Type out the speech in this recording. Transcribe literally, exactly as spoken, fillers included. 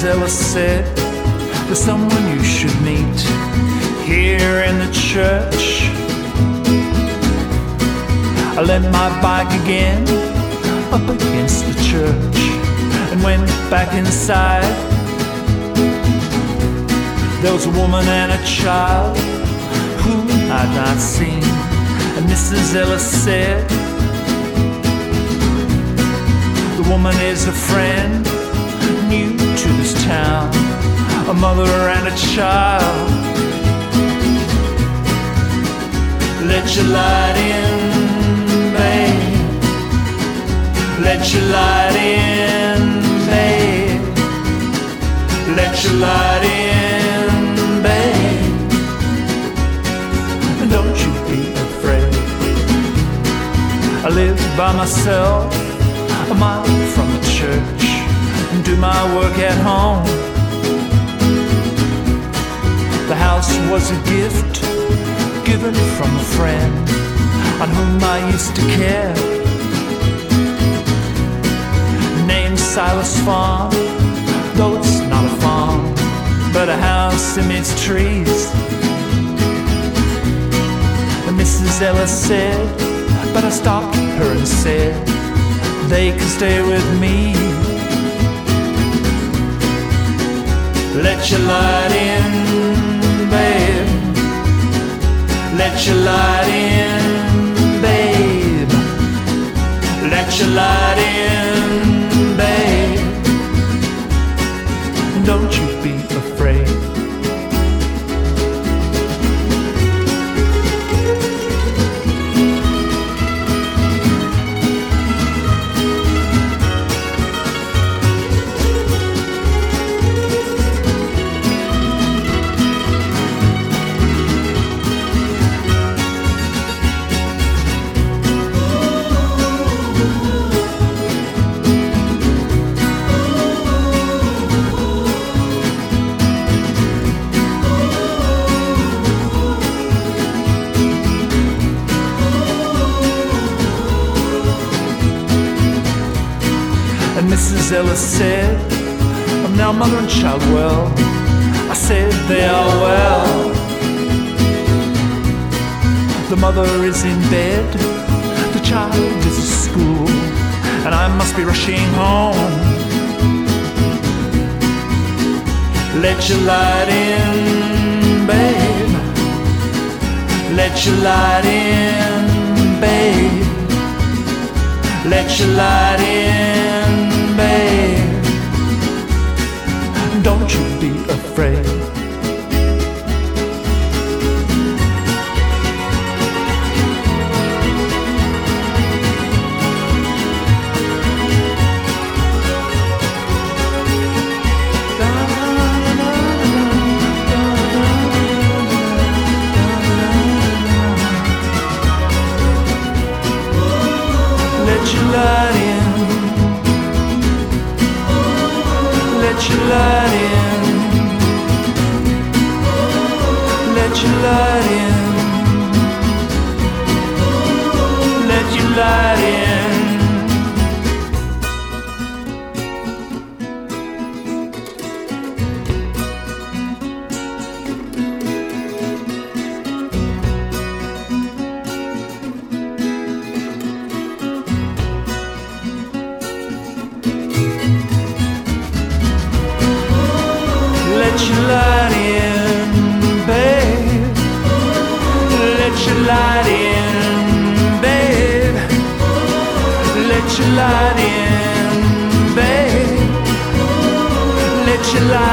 Missus Ellis said, there's someone you should meet here in the church. I lent my bike again up against the church and went back inside. There was a woman and a child whom I'd not seen, and Missus Ellis said, the woman is a friend new to this town, a mother and a child. Let your light in, babe. Let your light in, babe. Let your light in, babe. And don't you be afraid. I live by myself, a mile from the church, and do my work at home. The house was a gift given from a friend on whom I used to care, named Silas Farm, though it's not a farm, but a house amidst trees. And Missus Ellis said, but I stopped her and said, they can stay with me. Let your light in, babe. Let your light in, babe. Let your light in, babe. Don't you be afraid. And Missus Ellis said, I'm now mother and child well. I said they are well. The mother is in bed, the child is at school, and I must be rushing home. Let your light in, babe. Let your light in, babe. Let your light in, babe. Don't you be afraid. Let your light in. Let your light in. Let your light in. Let your light in. Let your light in, babe. Let your light in, babe. Let your light in, babe. Let your light